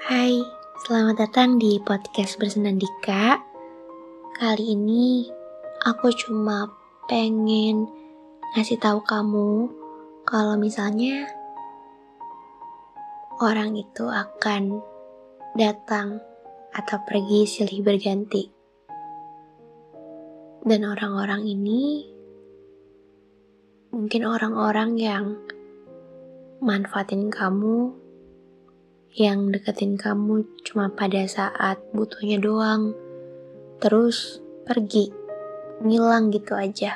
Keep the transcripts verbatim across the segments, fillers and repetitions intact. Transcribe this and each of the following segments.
Hai, selamat datang di podcast Bersenandika. Kali ini aku cuma pengen ngasih tahu kamu kalau misalnya orang itu akan datang atau pergi silih berganti. Dan orang-orang ini mungkin orang-orang yang manfaatin kamu, yang deketin kamu cuma pada saat butuhnya doang, terus pergi, ngilang gitu aja.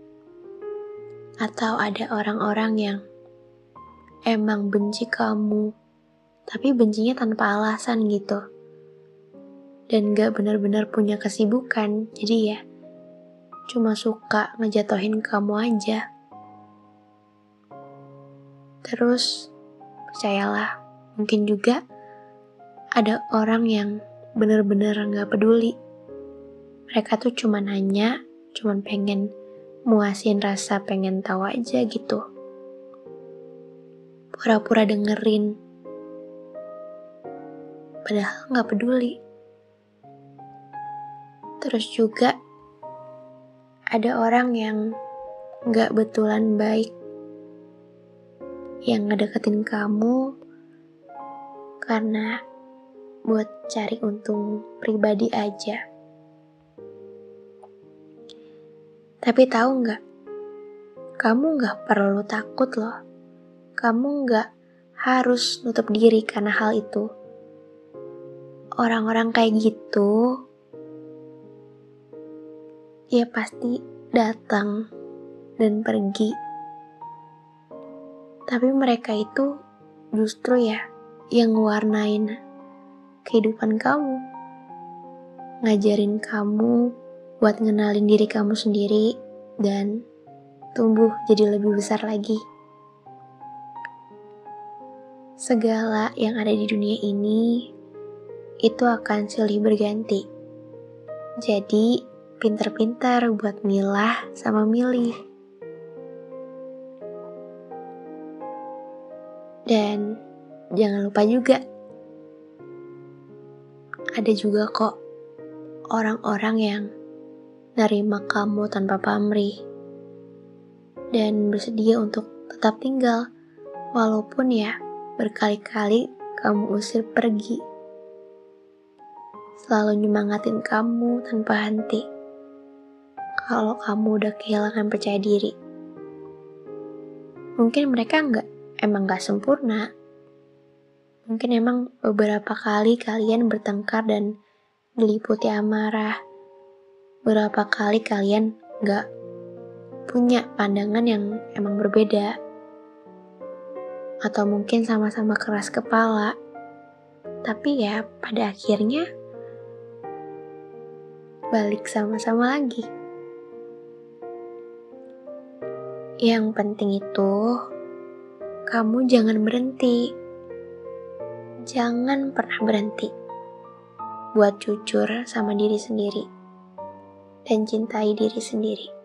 Atau ada orang-orang yang emang benci kamu, tapi bencinya tanpa alasan gitu. Dan gak benar-benar punya kesibukan, jadi ya cuma suka ngejatohin kamu aja. Terus, percayalah, mungkin juga ada orang yang bener-bener gak peduli. Mereka tuh cuma nanya, cuma pengen muasin rasa pengen tahu aja gitu. Pura-pura dengerin, padahal gak peduli. Terus juga ada orang yang gak betulan baik, yang ngedeketin kamu karena buat cari untung pribadi aja. Tapi tahu nggak? Kamu nggak perlu takut loh. Kamu nggak harus nutup diri karena hal itu. Orang-orang kayak gitu, ya pasti datang dan pergi. Tapi mereka itu justru ya yang ngewarnain kehidupan kamu, ngajarin kamu buat ngenalin diri kamu sendiri dan tumbuh jadi lebih besar lagi. Segala yang ada di dunia ini itu akan silih berganti. Jadi pintar-pintar buat milah sama milih. Dan jangan lupa juga, ada juga kok orang-orang yang nerima kamu tanpa pamrih dan bersedia untuk tetap tinggal walaupun ya berkali-kali kamu usir pergi. Selalu nyemangatin kamu tanpa henti kalau kamu udah kehilangan percaya diri. Mungkin mereka enggak emang gak sempurna. Mungkin emang beberapa kali kalian bertengkar dan diliputi amarah. Beberapa kali kalian gak punya pandangan yang emang berbeda. Atau mungkin sama-sama keras kepala. Tapi ya pada akhirnya balik sama-sama lagi. Yang penting itu kamu jangan berhenti. Jangan pernah berhenti buat jujur sama diri sendiri dan cintai diri sendiri.